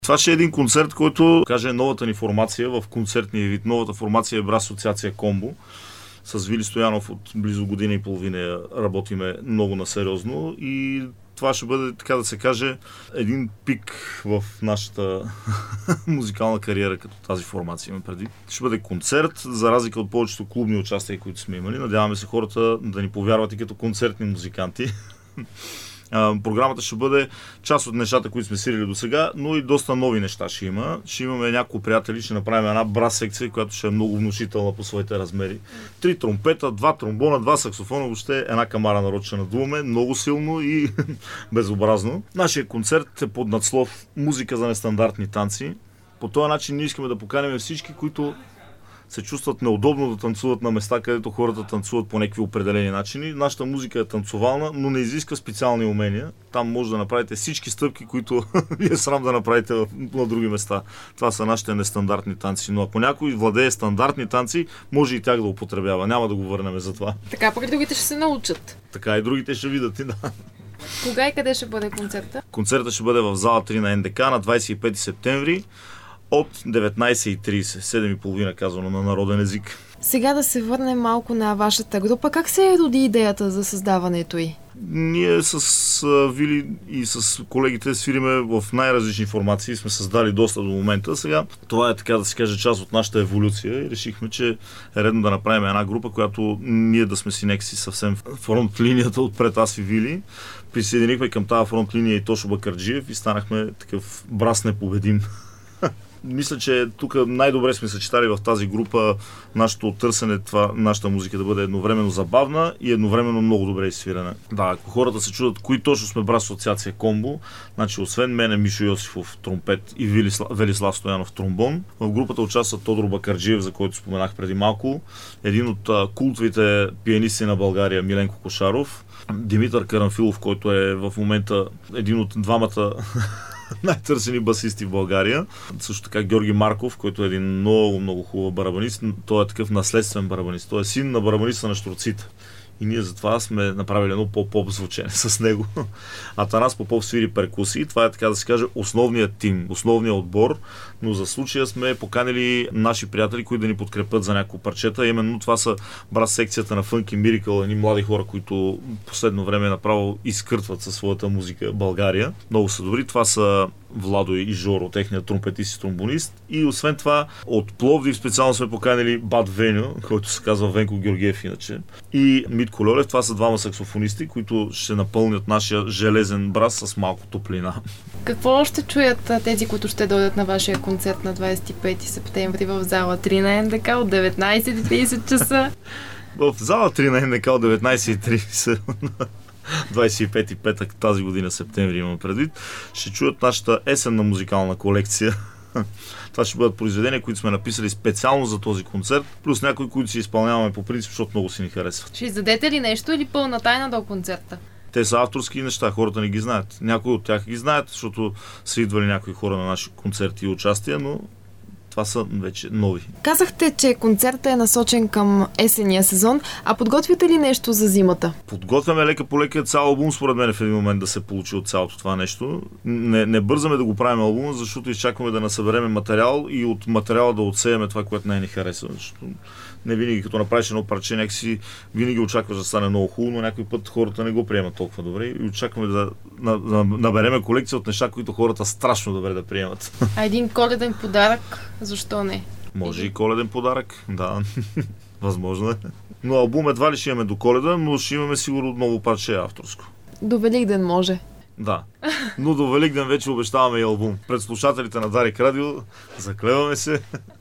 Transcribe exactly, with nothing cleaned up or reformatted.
Това ще е един концерт, който каже новата ни формация в концертния вид. Новата формация е Брас Асоциация Комбо. С Вили Стоянов от близо година и половина работиме много насериозно и това ще бъде, така да се каже, един пик в нашата музикална кариера като тази формация има преди. Ще бъде концерт, за разлика от повечето клубни участия, които сме имали. Надяваме се хората да ни повярват и като концертни музиканти. Програмата ще бъде част от нещата, които сме свирили до сега, но и доста нови неща ще има. Ще имаме няколко приятели, ще направим една брас секция, която ще е много внушителна по своите размери. Три тромпета, два тромбона, два саксофона, въобще една камара народ ще надуваме, много силно и безобразно. Нашия концерт е под надслов "Музика за нестандартни танци". По този начин ние искаме да поканим всички, които се чувстват неудобно да танцуват на места, където хората танцуват по някакви определени начини. Нашата музика е танцовална, но не изисква специални умения. Там може да направите всички стъпки, които ви е срам да направите на други места. Това са нашите нестандартни танци. Но ако някой владее стандартни танци, може и тях да употребява. Няма да го върнем за това. Така пък другите ще се научат. Така и другите ще видят и да. Кога и къде ще бъде концерта? Концертът ще бъде в зала три на Н Д К на двадесет и пети септември. От деветнадесет и тридесет, седем и половина казано на народен език. Сега да се върнем малко на вашата група. Как се роди идеята за създаването й? Ние с а, Вили и с колегите свириме в най-различни формации. Сме създали доста до момента. Сега това е, така да се каже, част от нашата еволюция и решихме, че е редно да направим една група, която ние да сме си некси съвсем фронт линията отпред аз и Вили. Присъединихме към тази фронт линия и Тошо Бакърджиев и станахме такъв брас непобедим. Мисля, че тук най-добре сме съчетали в тази група нашето търсене, това, нашата музика да бъде едновременно забавна и едновременно много добре изсвирена. Да, ако хората се чудят кои точно сме Брас Асоциация Комбо, значи освен мене Мишо Йосифов тромпет и Велислав, Велислав Стоянов тромбон, в групата участва Тодор Бакърджиев, за който споменах преди малко, един от а, култовите пианисти на България Миленко Кошаров, Димитър Карамфилов, който е в момента един от двамата най-търсени басисти в България. Също така Георги Марков, който е един много, много хубав барабанист. Той е такъв наследствен барабанист. Той е син на барабаниста на Щурците. И ние затова сме направили едно по-поп звучене с него. Атанас Попов свири перкусии. Това е, така да се каже, основният тим, основният отбор. Но за случая сме поканили наши приятели, които да ни подкрепят за няколко парчета. Именно това са брас секцията на Funky Miracle, едни млади хора, които последно време направо изкъртват със своята музика България. Много са добри. Това са Владо и Жоро, техният тромпетист и тромбонист. И освен това, от Пловдив специално сме поканили Бад Веню, който се казва Венко Георгиев иначе. И Митко Льолев. Това са двама саксофонисти, които ще напълнят нашия железен брас с малко топлина. Какво ще чуят тези, които ще дойдат на вашия концерт на двадесет и пети септември в зала три на Н Д К от деветнадесет и тридесет часа? В зала три на Н Д К от деветнадесет и тридесет двадесет и пети петък тази година, септември имам предвид, ще чуят нашата есенна музикална колекция. Това ще бъдат произведения, които сме написали специално за този концерт, плюс някои, които си изпълняваме по принцип, защото много си ни харесват. Ще издадете ли нещо или пълна тайна до концерта? Те са авторски неща, хората не ги знаят. Някои от тях ги знаят, защото са идвали някои хора на наши концерти и участия, но това са вече нови. Казахте, че концертът е насочен към есенния сезон, а подготвяте ли нещо за зимата? Подготвяме лека по лека цял албум, според мен в един момент да се получи от цялото това нещо. Не, не бързаме да го правим албума, защото изчакваме да насъберем материал и от материала да отсеяме това, което най-ни харесва. Защото не винаги, като направиш едно парче, някакси винаги очакваш да стане много хубаво, но някой път хората не го приемат толкова добре и очакваме да, да, да набереме колекция от неща, които хората страшно добре да приемат. А един коледен подарък, защо не? Може и коледен подарък, да. Възможно е. Но албум едва ли ще имаме до Коледа, но ще имаме сигурно отново парче авторско. До Великден може. Да. Но до Великден вече обещаваме и албум. Пред слушателите на Дарик Радио заклеваме се.